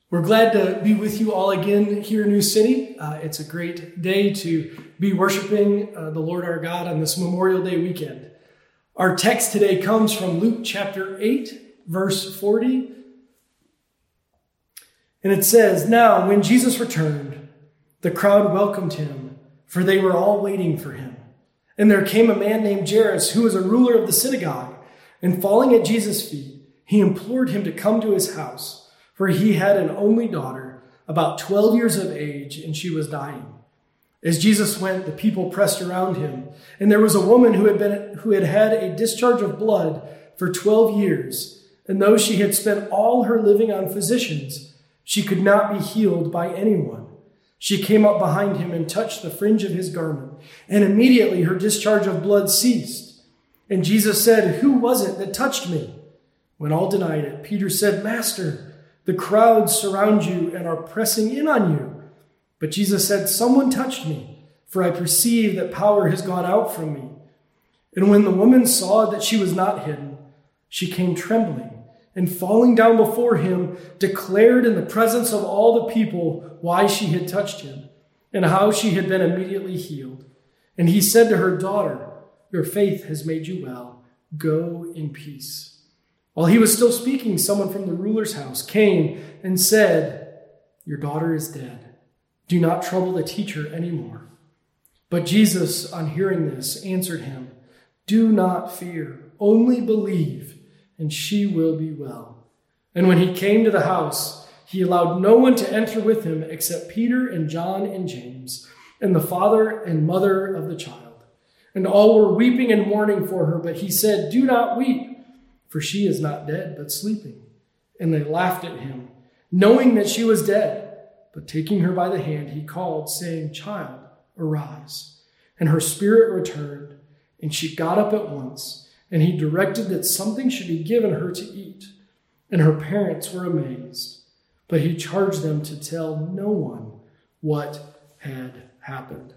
We're glad to be with you all again here in New City. It's a great day to be worshiping the Lord our God on this Memorial Day weekend. Our text today comes from Luke chapter 8, verse 40. And it says, "Now when Jesus returned, the crowd welcomed him, for they were all waiting for him. And there came a man named Jairus, who was a ruler of the synagogue. And falling at Jesus' feet, he implored him to come to his house. For he had an only daughter, about 12 years of age, and she was dying. As Jesus went, the people pressed around him. And there was a woman who had had a discharge of blood for 12 years. And though she had spent all her living on physicians, she could not be healed by anyone. She came up behind him and touched the fringe of his garment. And immediately her discharge of blood ceased. And Jesus said, 'Who was it that touched me?' When all denied it, Peter said, 'Master, the crowds surround you and are pressing in on you.' But Jesus said, 'Someone touched me, for I perceive that power has gone out from me.' And when the woman saw that she was not hidden, she came trembling and falling down before him, declared in the presence of all the people why she had touched him and how she had been immediately healed. And he said to her, 'Daughter, your faith has made you well. Go in peace.' While he was still speaking, someone from the ruler's house came and said, 'Your daughter is dead. Do not trouble the teacher anymore.' But Jesus, on hearing this, answered him, 'Do not fear, only believe, and she will be well.' And when he came to the house, he allowed no one to enter with him except Peter and John and James, and the father and mother of the child. And all were weeping and mourning for her, but he said, 'Do not weep, for she is not dead, but sleeping.' And they laughed at him, knowing that she was dead. But taking her by the hand, he called, saying, 'Child, arise.' And her spirit returned, and she got up at once. And he directed that something should be given her to eat. And her parents were amazed. But he charged them to tell no one what had happened."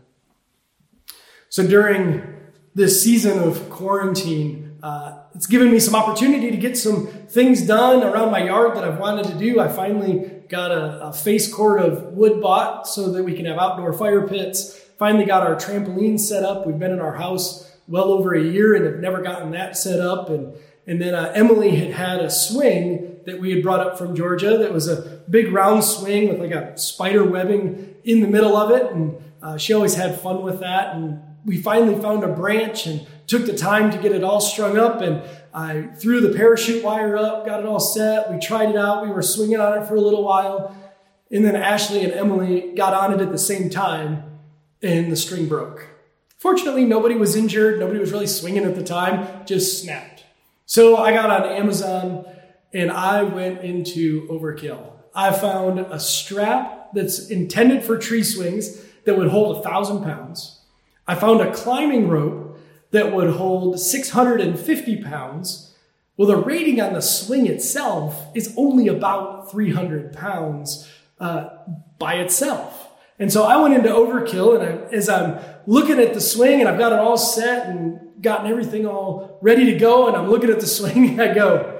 So during this season of quarantine, it's given me some opportunity to get some things done around my yard that I've wanted to do. I finally got a face cord of wood bought so that we can have outdoor fire pits. Finally got our trampoline set up. We've been in our house well over a year and have never gotten that set up. And then Emily had a swing that we had brought up from Georgia that was a big round swing with like a spider webbing in the middle of it. And she always had fun with that. And we finally found a branch and took the time to get it all strung up, and I threw the parachute wire up, got it all set. We tried it out. We were swinging on it for a little while. And then Ashley and Emily got on it at the same time, and the string broke. Fortunately, nobody was injured. Nobody was really swinging at the time, just snapped. So I got on Amazon, and I went into overkill. I found a strap that's intended for tree swings that would hold 1,000 pounds. I found a climbing rope that would hold 650 pounds. Well, the rating on the swing itself is only about 300 pounds by itself. And so I went into overkill, and as I'm looking at the swing and I've got it all set and gotten everything all ready to go, and I'm looking at the swing and I go,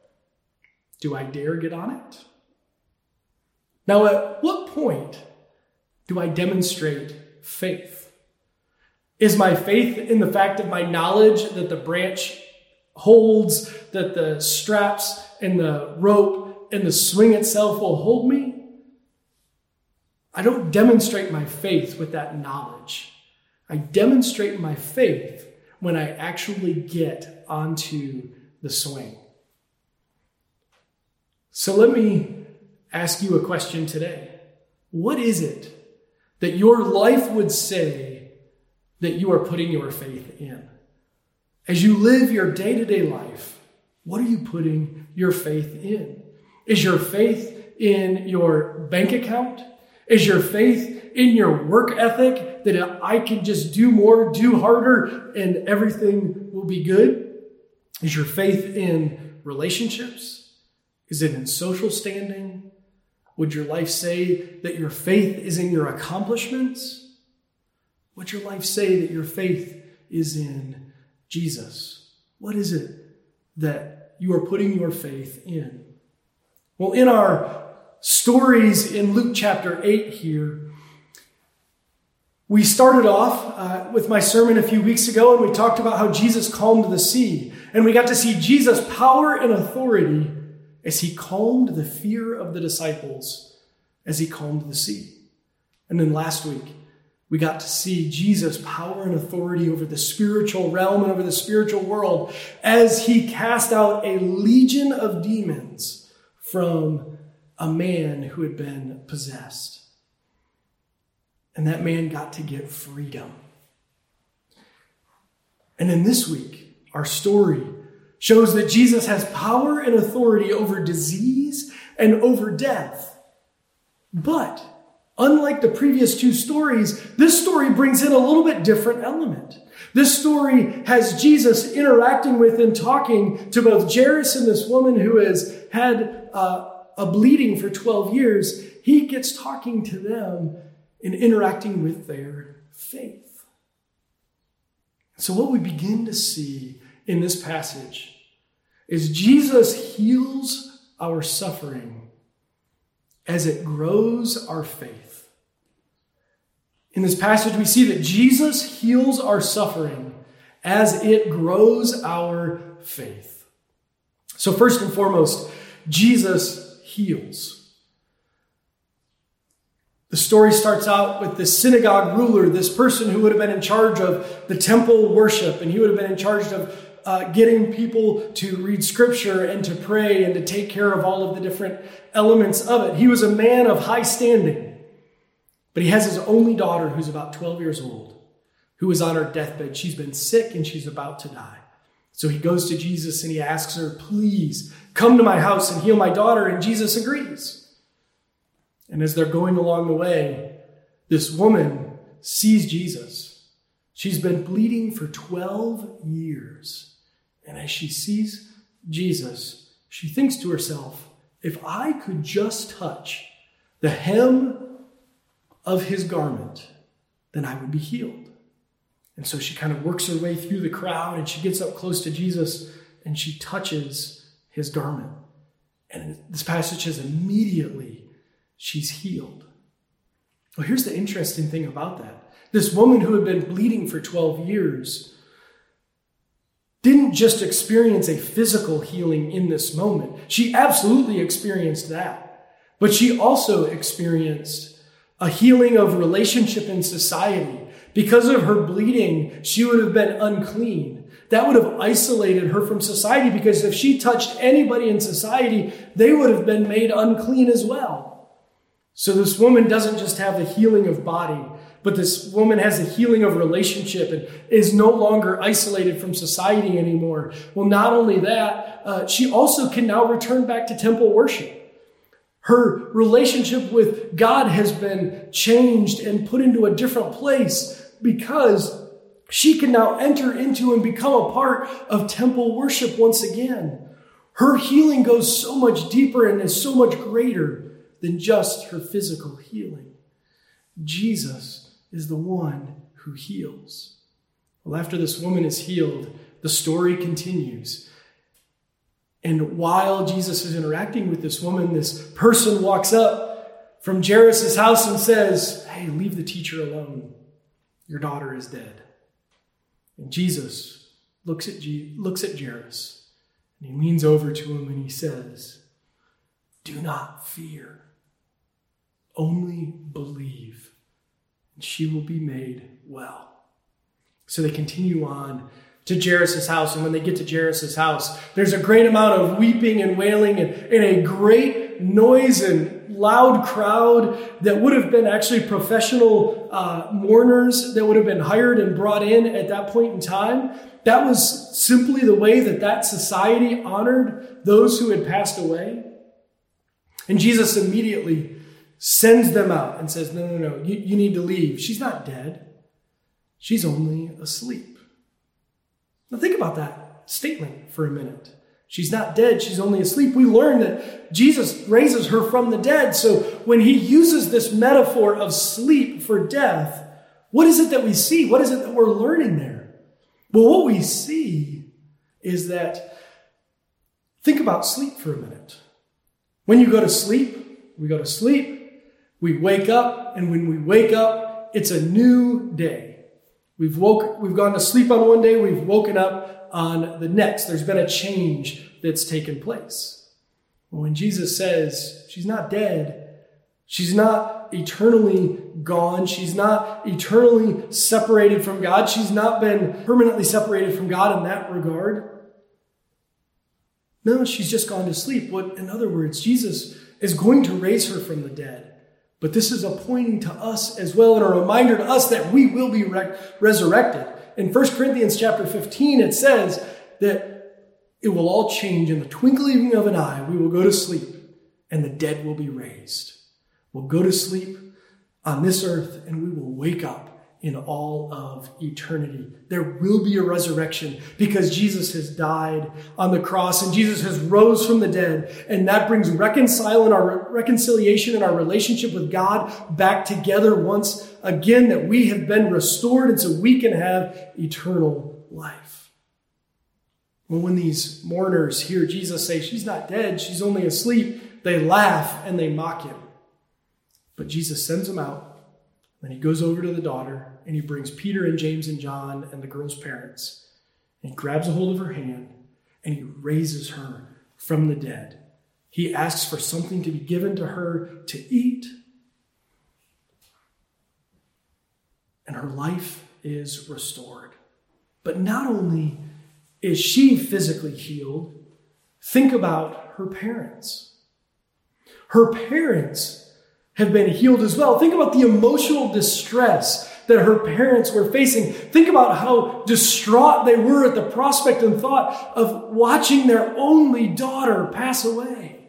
do I dare get on it? Now, at what point do I demonstrate faith? Is my faith in the fact of my knowledge that the branch holds, that the straps and the rope and the swing itself will hold me? I don't demonstrate my faith with that knowledge. I demonstrate my faith when I actually get onto the swing. So let me ask you a question today. What is it that your life would say that you are putting your faith in? As you live your day-to-day life, what are you putting your faith in? Is your faith in your bank account? Is your faith in your work ethic that I can just do more, do harder, and everything will be good? Is your faith in relationships? Is it in social standing? Would your life say that your faith is in your accomplishments? Would your life say that your faith is in Jesus? What is it that you are putting your faith in? Well, in our stories in Luke chapter 8 here. We started off with my sermon a few weeks ago, and we talked about how Jesus calmed the sea. And we got to see Jesus' power and authority as he calmed the fear of the disciples, as he calmed the sea. And then last week, we got to see Jesus' power and authority over the spiritual realm and over the spiritual world as he cast out a legion of demons from a man who had been possessed. And that man got to get freedom. And then this week, our story shows that Jesus has power and authority over disease and over death. But unlike the previous two stories, this story brings in a little bit different element. This story has Jesus interacting with and talking to both Jairus and this woman who has had a bleeding for 12 years. He gets talking to them and interacting with their faith. So what we begin to see in this passage is Jesus heals our suffering as it grows our faith. In this passage, we see that Jesus heals our suffering as it grows our faith. So first and foremost, Jesus heals. The story starts out with this synagogue ruler, this person who would have been in charge of the temple worship, and he would have been in charge of getting people to read scripture and to pray and to take care of all of the different elements of it. He was a man of high standing, but he has his only daughter who's about 12 years old, who is on her deathbed. She's been sick and she's about to die. So he goes to Jesus and he asks her, please come to my house and heal my daughter. And Jesus agrees. And as they're going along the way, this woman sees Jesus. She's been bleeding for 12 years. And as she sees Jesus, she thinks to herself, if I could just touch the hem of his garment, then I would be healed. And so she kind of works her way through the crowd and she gets up close to Jesus and she touches his garment. And this passage says immediately she's healed. Well, here's the interesting thing about that. This woman who had been bleeding for 12 years didn't just experience a physical healing in this moment. She absolutely experienced that. But she also experienced a healing of relationship in society. Because of her bleeding, she would have been unclean. That would have isolated her from society, because if she touched anybody in society, they would have been made unclean as well. So this woman doesn't just have the healing of body, but this woman has a healing of relationship and is no longer isolated from society anymore. Well, not only that, she also can now return back to temple worship. Her relationship with God has been changed and put into a different place because she can now enter into and become a part of temple worship once again. Her healing goes so much deeper and is so much greater than just her physical healing. Jesus is the one who heals. Well, after this woman is healed, the story continues. And while Jesus is interacting with this woman, this person walks up from Jairus' house and says, hey, leave the teacher alone. Your daughter is dead. And Jesus looks at Jairus and he leans over to him and he says, do not fear. Only believe, and she will be made well. So they continue on to Jairus' house, and when they get to Jairus' house, there's a great amount of weeping and wailing and a great noise and loud crowd that would have been actually professional mourners that would have been hired and brought in at that point in time. That was simply the way that society honored those who had passed away. And Jesus immediately sends them out and says, no, you need to leave. She's not dead. She's only asleep. Now think about that statement for a minute. She's not dead. She's only asleep. We learn that Jesus raises her from the dead. So when he uses this metaphor of sleep for death, what is it that we see? What is it that we're learning there? Well, what we see is that, think about sleep for a minute. When you go to sleep, We go to sleep, we wake up, and when we wake up, it's a new day. We've gone to sleep on one day, we've woken up on the next. There's been a change that's taken place. When Jesus says she's not dead, she's not eternally gone, she's not eternally separated from God, she's not been permanently separated from God in that regard. No, she's just gone to sleep. In other words, Jesus is going to raise her from the dead. But this is a pointing to us as well and a reminder to us that we will be resurrected. In 1 Corinthians chapter 15, it says that it will all change in the twinkling of an eye. We will go to sleep and the dead will be raised. We'll go to sleep on this earth and we will wake up in all of eternity. There will be a resurrection because Jesus has died on the cross and Jesus has rose from the dead. And that brings reconciliation in our relationship with God back together once again, that we have been restored and so we can have eternal life. Well, when these mourners hear Jesus say, she's not dead, she's only asleep, they laugh and they mock him. But Jesus sends them out. Then he goes over to the daughter and he brings Peter and James and John and the girl's parents. And he grabs a hold of her hand and he raises her from the dead. He asks for something to be given to her to eat. And her life is restored. But not only is she physically healed, think about her parents. Her parents have been healed as well. Think about the emotional distress that her parents were facing. Think about how distraught they were at the prospect and thought of watching their only daughter pass away.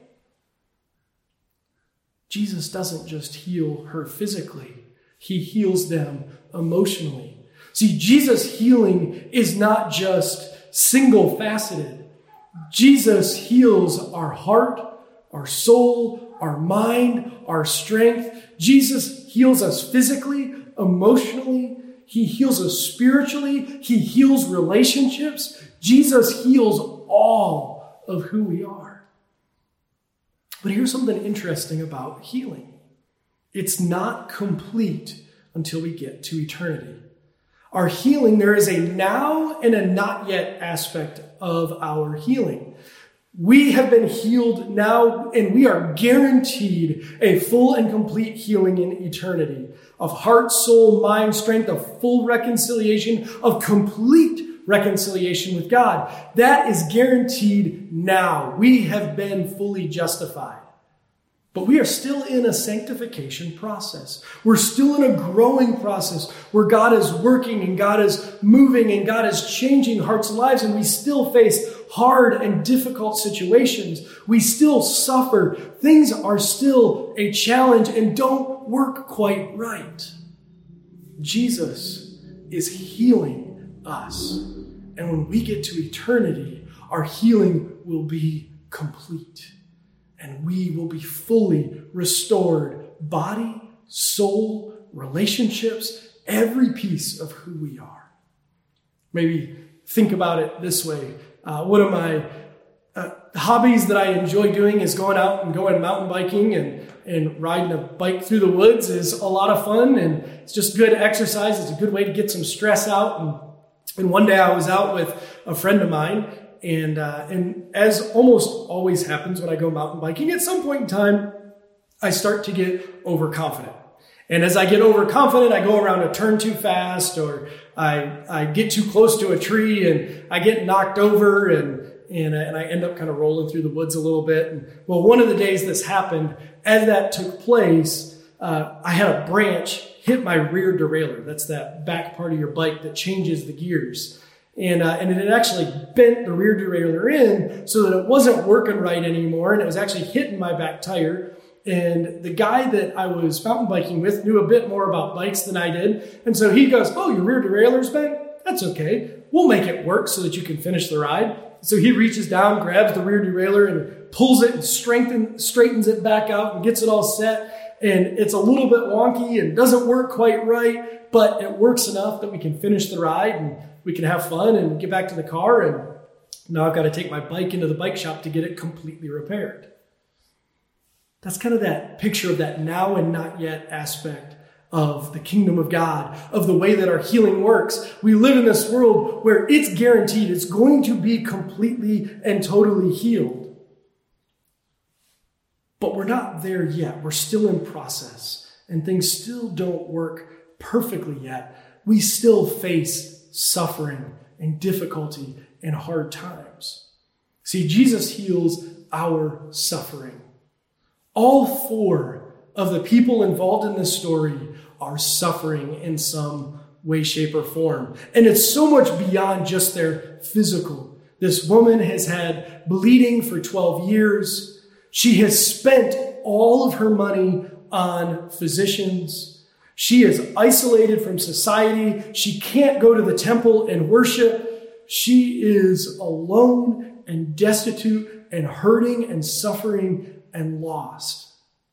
Jesus doesn't just heal her physically. He heals them emotionally. See, Jesus' healing is not just single-faceted. Jesus heals our heart, our soul, our mind, our strength. Jesus heals us physically, emotionally. He heals us spiritually. He heals relationships. Jesus heals all of who we are. But here's something interesting about healing. It's not complete until we get to eternity. Our healing, there is a now and a not yet aspect of our healing. We have been healed now, and we are guaranteed a full and complete healing in eternity of heart, soul, mind, strength, of full reconciliation, of complete reconciliation with God. That is guaranteed now. We have been fully justified. But we are still in a sanctification process. We're still in a growing process where God is working and God is moving and God is changing hearts and lives, and we still face hard and difficult situations. We still suffer. Things are still a challenge and don't work quite right. Jesus is healing us. And when we get to eternity, our healing will be complete. And we will be fully restored, body, soul, relationships, every piece of who we are. Maybe think about it this way. One of my hobbies that I enjoy doing is going out and going mountain biking and riding a bike through the woods is a lot of fun, and it's just good exercise. It's a good way to get some stress out. And one day I was out with a friend of mine, and as almost always happens when I go mountain biking, at some point in time, I start to get overconfident. And as I get overconfident, I go around a turn too fast, or I get too close to a tree and I get knocked over and I end up kind of rolling through the woods a little bit. And well, one of the days this happened, as that took place, I had a branch hit my rear derailleur. That's that back part of your bike that changes the gears. And it had actually bent the rear derailleur in so that it wasn't working right anymore. And it was actually hitting my back tire. And the guy that I was mountain biking with knew a bit more about bikes than I did. And so he goes, "Oh, your rear derailleur's bent? That's okay. We'll make it work so that you can finish the ride." So he reaches down, grabs the rear derailleur and pulls it and straightens it back out and gets it all set. And it's a little bit wonky and doesn't work quite right, but it works enough that we can finish the ride and we can have fun and get back to the car. And now I've got to take my bike into the bike shop to get it completely repaired. That's kind of that picture of that now and not yet aspect of the kingdom of God, of the way that our healing works. We live in this world where it's guaranteed it's going to be completely and totally healed. But we're not there yet. We're still in process, and things still don't work perfectly yet. We still face suffering and difficulty and hard times. See, Jesus heals our suffering. All four of the people involved in this story are suffering in some way, shape, or form. And it's so much beyond just their physical. This woman has had bleeding for 12 years. She has spent all of her money on physicians. She is isolated from society. She can't go to the temple and worship. She is alone and destitute and hurting and suffering and lost.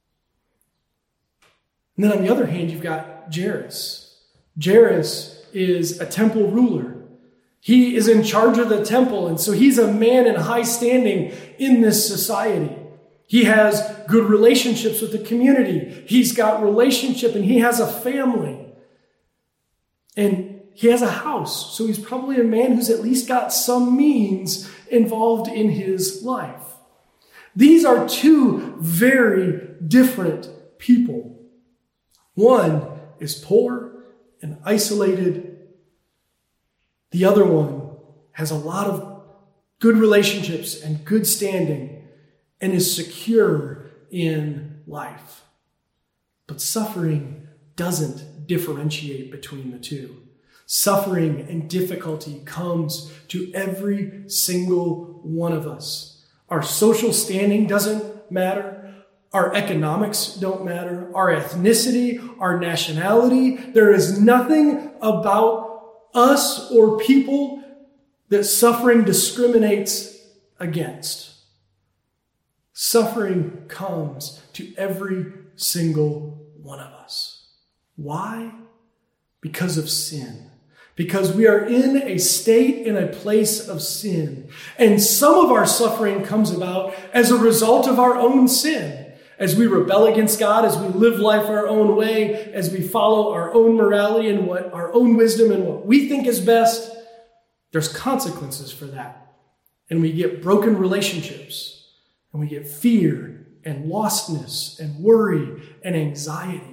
And then on the other hand, you've got Jairus. Jairus is a temple ruler. He is in charge of the temple, and so he's a man in high standing in this society. He has good relationships with the community. He's got relationship, and he has a family. And he has a house, so he's probably a man who's at least got some means involved in his life. These are two very different people. One is poor and isolated. The other one has a lot of good relationships and good standing and is secure in life. But suffering doesn't differentiate between the two. Suffering and difficulty comes to every single one of us. Our social standing doesn't matter. Our economics don't matter. Our ethnicity, our nationality. There is nothing about us or people that suffering discriminates against. Suffering comes to every single one of us. Why? Because of sin. Because we are in a state, in a place of sin. And some of our suffering comes about as a result of our own sin. As we rebel against God, as we live life our own way, as we follow our own morality and what our own wisdom and what we think is best, there's consequences for that. And we get broken relationships, and we get fear and lostness and worry and anxiety.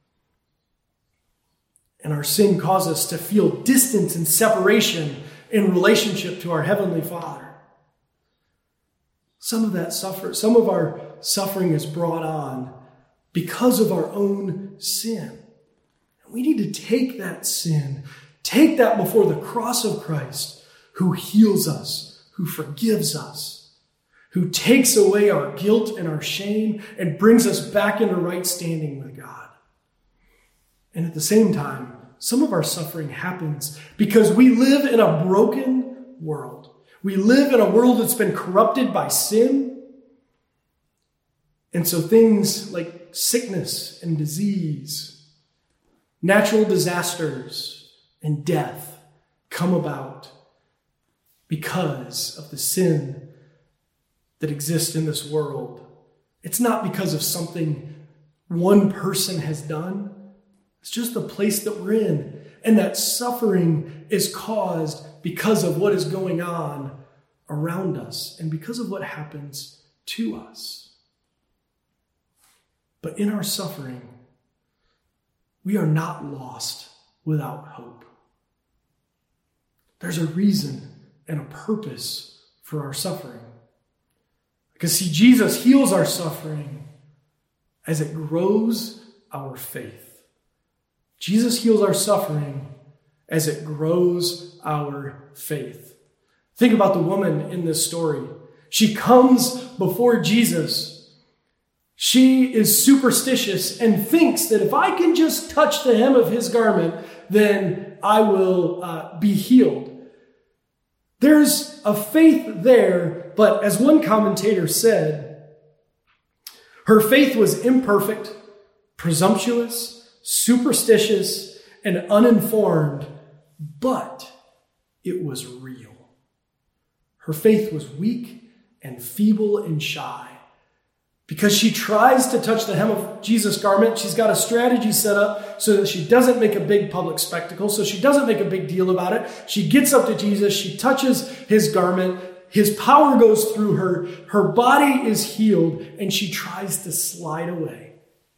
And our sin causes us to feel distance and separation in relationship to our Heavenly Father. Some of our suffering is brought on because of our own sin. We need to take that sin, take that before the cross of Christ, who heals us, who forgives us, who takes away our guilt and our shame and brings us back into right standing with God. And at the same time, some of our suffering happens because we live in a broken world. We live in a world that's been corrupted by sin. And so things like sickness and disease, natural disasters, and death come about because of the sin that exists in this world. It's not because of something one person has done. It's just the place that we're in. And that suffering is caused because of what is going on around us and because of what happens to us. But in our suffering, we are not lost without hope. There's a reason and a purpose for our suffering. Because see, Jesus heals our suffering as it grows our faith. Jesus heals our suffering as it grows our faith. Think about the woman in this story. She comes before Jesus. She is superstitious and thinks that if I can just touch the hem of his garment, then I will be healed. There's a faith there, but as one commentator said, her faith was imperfect, presumptuous, superstitious, and uninformed, but it was real. Her faith was weak and feeble and shy, because she tries to touch the hem of Jesus' garment. She's got a strategy set up so that she doesn't make a big public spectacle, so she doesn't make a big deal about it. She gets up to Jesus. She touches his garment. His power goes through her. Her body is healed, and she tries to slide away.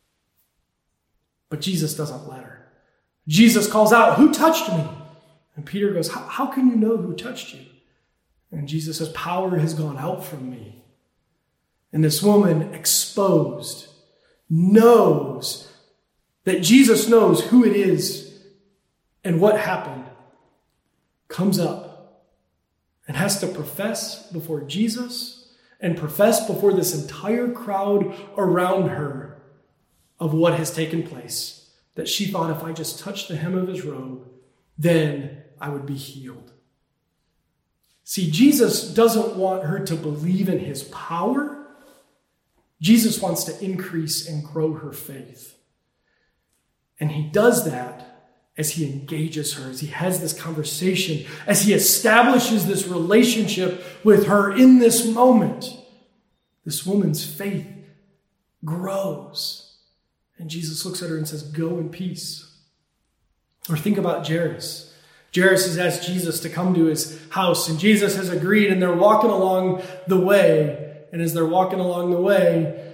But Jesus doesn't let her. Jesus calls out, "Who touched me?" And Peter goes, how can you know who touched you? And Jesus says, "Power has gone out from me." And this woman, exposed, knows that Jesus knows who it is and what happened, comes up and has to profess before Jesus and profess before this entire crowd around her of what has taken place. That she thought, if I just touched the hem of his robe, then I would be healed. See, Jesus doesn't want her to believe in his power. Jesus wants to increase and grow her faith. And he does that as he engages her, as he has this conversation, as he establishes this relationship with her in this moment. This woman's faith grows. And Jesus looks at her and says, "Go in peace." Or think about Jairus. Jairus has asked Jesus to come to his house, and Jesus has agreed, and they're walking along the way. And as they're walking along the way,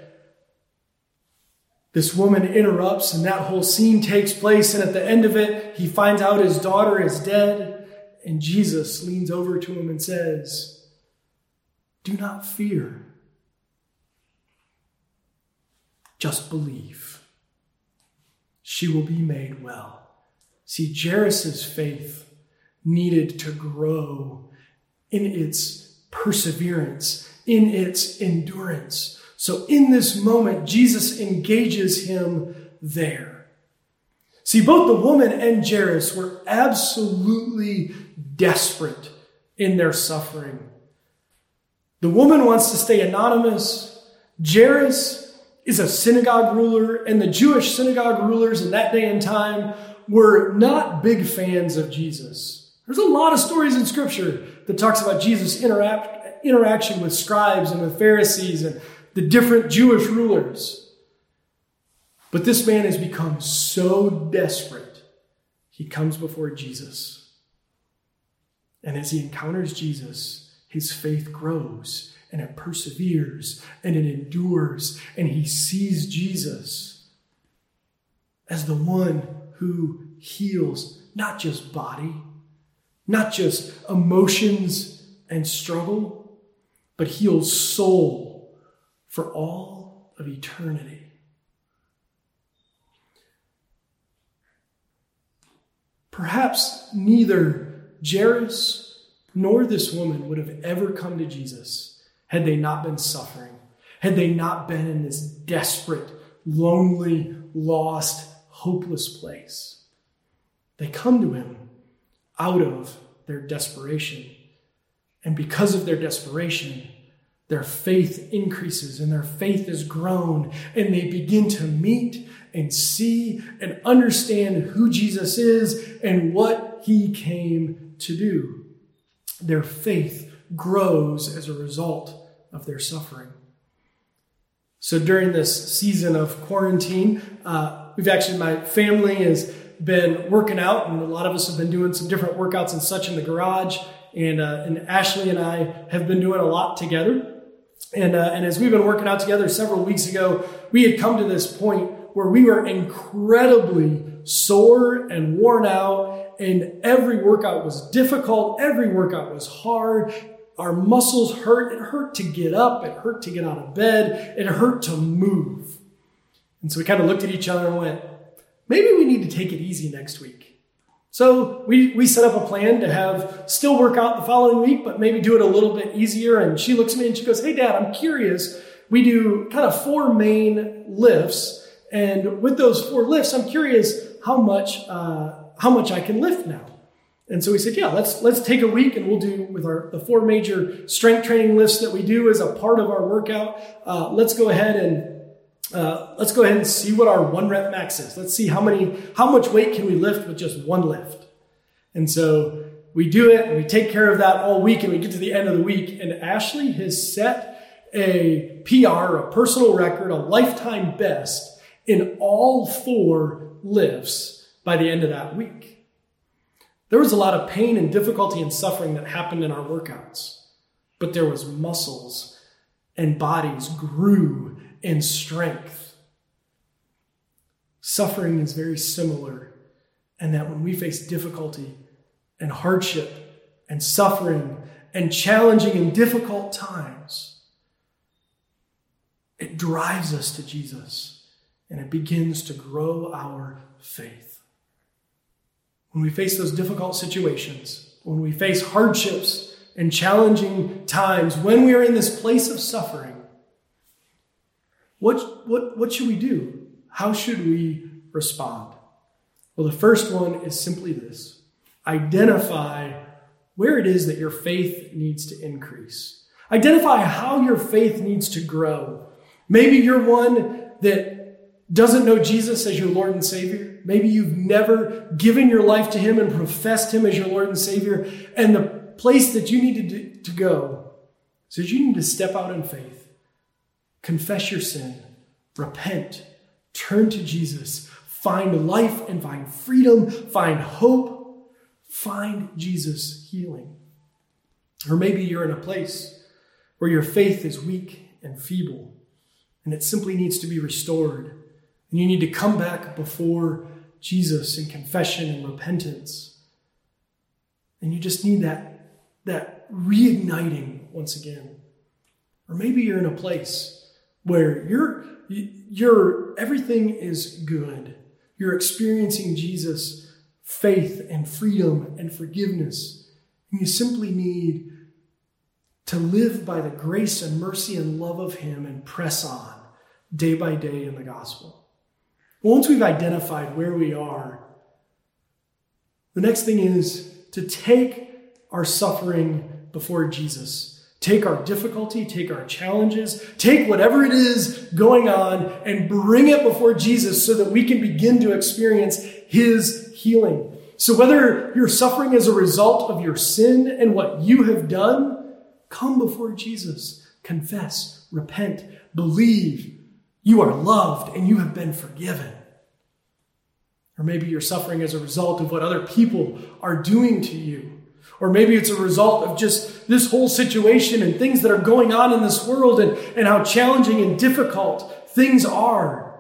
this woman interrupts, and that whole scene takes place. And at the end of it, he finds out his daughter is dead. And Jesus leans over to him and says, "Do not fear. Just believe. She will be made well." See, Jairus' faith needed to grow in its perseverance, in its endurance. So in this moment, Jesus engages him there. See, both the woman and Jairus were absolutely desperate in their suffering. The woman wants to stay anonymous. Jairus is a synagogue ruler, and the Jewish synagogue rulers in that day and time were not big fans of Jesus. There's a lot of stories in Scripture that talks about Jesus' interaction with scribes and with Pharisees and the different Jewish rulers. But this man has become so desperate, he comes before Jesus. And as he encounters Jesus, his faith grows and it perseveres and it endures, and he sees Jesus as the one who heals not just body, not just emotions and struggle, but heals soul for all of eternity. Perhaps neither Jairus nor this woman would have ever come to Jesus had they not been suffering, had they not been in this desperate, lonely, lost, hopeless place. They come to him out of their desperation. And because of their desperation, their faith increases and their faith is grown, and they begin to meet and see and understand who Jesus is and what he came to do. Their faith grows as a result of their suffering. So during this season of quarantine, my family has been working out, and a lot of us have been doing some different workouts and such in the garage. And Ashley and I have been doing a lot together. And as we've been working out together several weeks ago, we had come to this point where we were incredibly sore and worn out, and every workout was difficult. Every workout was hard. Our muscles hurt. It hurt to get up. It hurt to get out of bed. It hurt to move. And so we kind of looked at each other and went, maybe we need to take it easy next week. So we set up a plan to still work out the following week, but maybe do it a little bit easier. And she looks at me and she goes, "Hey, Dad, I'm curious. We do kind of 4 main lifts. And with those 4 lifts, I'm curious how much I can lift now." And so we said, yeah, let's take a week and we'll do with the 4 major strength training lifts that we do as a part of our workout. Let's go ahead and see what our 1 rep max is. Let's see how much weight can we lift with just 1 lift. And so we do it and we take care of that all week, and we get to the end of the week, and Ashley has set a PR, a personal record, a lifetime best in all 4 lifts by the end of that week. There was a lot of pain and difficulty and suffering that happened in our workouts, but there was muscles and bodies grew in strength. Suffering is very similar, and that when we face difficulty and hardship and suffering and challenging and difficult times, it drives us to Jesus and it begins to grow our faith. When we face those difficult situations, when we face hardships and challenging times, when we are in this place of suffering, what should we do? How should we respond? Well, the first one is simply this: identify where it is that your faith needs to increase. Identify how your faith needs to grow. Maybe you're one that doesn't know Jesus as your Lord and Savior. Maybe you've never given your life to him and professed him as your Lord and Savior. And the place that you need to go is that you need to step out in faith, confess your sin, repent, turn to Jesus, find life and find freedom, find hope, find Jesus' healing. Or maybe you're in a place where your faith is weak and feeble, and it simply needs to be restored. And you need to come back before Jesus in confession and repentance. And you just need that reigniting once again. Or maybe you're in a place where you're everything is good. You're experiencing Jesus' faith and freedom and forgiveness. And you simply need to live by the grace and mercy and love of him and press on day by day in the gospel. Once we've identified where we are, the next thing is to take our suffering before Jesus. Take our difficulty, take our challenges, take whatever it is going on and bring it before Jesus so that we can begin to experience his healing. So whether you're suffering as a result of your sin and what you have done, come before Jesus, confess, repent, believe you are loved and you have been forgiven. Or maybe you're suffering as a result of what other people are doing to you. Or maybe it's a result of just this whole situation and things that are going on in this world and how challenging and difficult things are.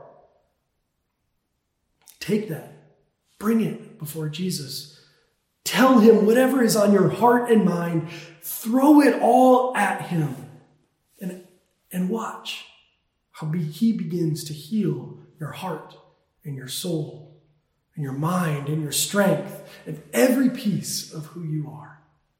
Take that. Bring it before Jesus. Tell him whatever is on your heart and mind. Throw it all at him. And watch how he begins to heal your heart and your soul and your mind and your strength and every piece of who you are.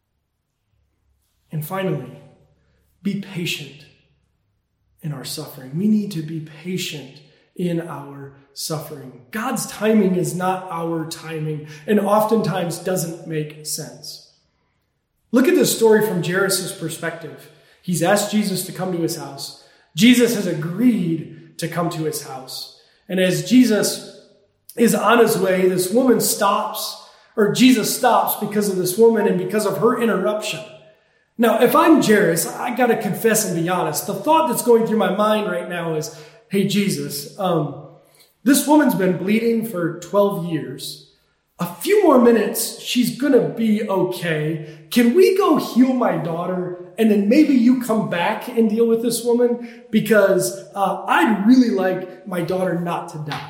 And finally, be patient in our suffering. We need to be patient in our suffering. God's timing is not our timing and oftentimes doesn't make sense. Look at this story from Jairus' perspective. He's asked Jesus to come to his house. Jesus has agreed to come to his house. And as Jesus is on his way, this woman stops, or Jesus stops because of this woman and because of her interruption. Now, if I'm Jairus, I got to confess and be honest. The thought that's going through my mind right now is, hey, Jesus, this woman's been bleeding for 12 years. A few more minutes, she's going to be okay. Can we go heal my daughter? And then maybe you come back and deal with this woman because I'd really like my daughter not to die.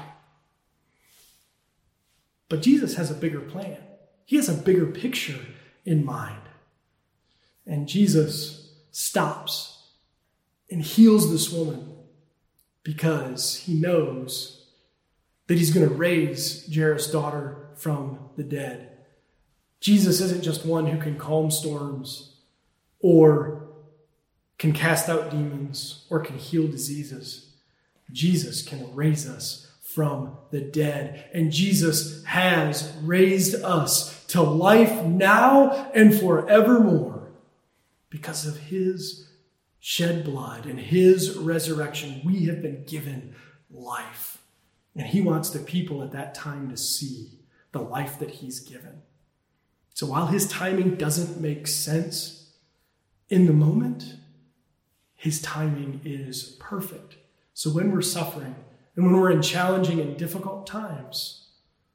But Jesus has a bigger plan. He has a bigger picture in mind. And Jesus stops and heals this woman because he knows that he's going to raise Jairus' daughter from the dead. Jesus isn't just one who can calm storms or can cast out demons or can heal diseases. Jesus can raise us from the dead. And Jesus has raised us to life now and forevermore because of his shed blood and his resurrection. We have been given life. And he wants the people at that time to see the life that he's given. So while his timing doesn't make sense in the moment, his timing is perfect. So when we're suffering and when we're in challenging and difficult times,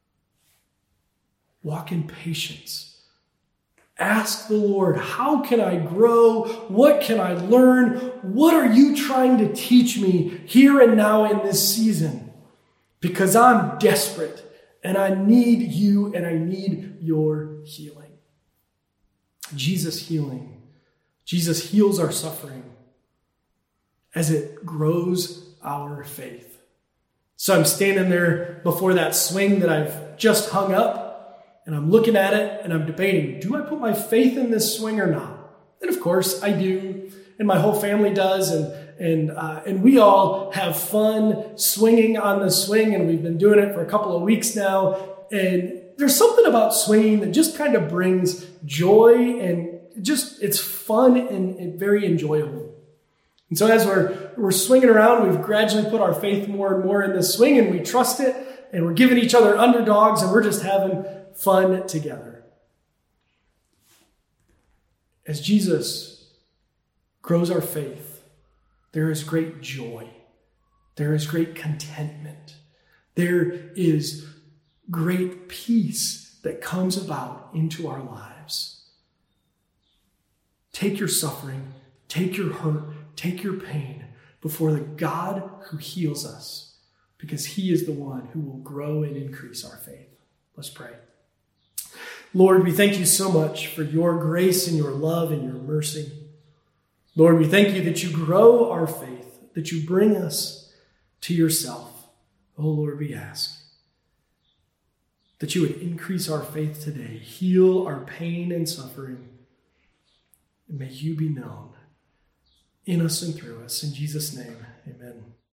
walk in patience. Ask the Lord, how can I grow? What can I learn? What are you trying to teach me here and now in this season? Because I'm desperate and I need you and I need your healing. Jesus heals our suffering as it grows our faith. So I'm standing there before that swing that I've just hung up, and I'm looking at it and I'm debating, do I put my faith in this swing or not? And of course I do, and my whole family does, and we all have fun swinging on the swing, and we've been doing it for a couple of weeks now. And there's something about swinging that just kind of brings joy, and it's fun and very enjoyable. And so as we're swinging around, we've gradually put our faith more and more in this swing, and we trust it, and we're giving each other underdogs, and we're just having fun together. As Jesus grows our faith, there is great joy. There is great contentment. There is great peace that comes about into our lives. Take your suffering, take your hurt, take your pain before the God who heals us, because he is the one who will grow and increase our faith. Let's pray. Lord, we thank you so much for your grace and your love and your mercy. Lord, we thank you that you grow our faith, that you bring us to yourself. Oh Lord, we ask that you would increase our faith today, heal our pain and suffering, and may you be known in us and through us. In Jesus' name, amen.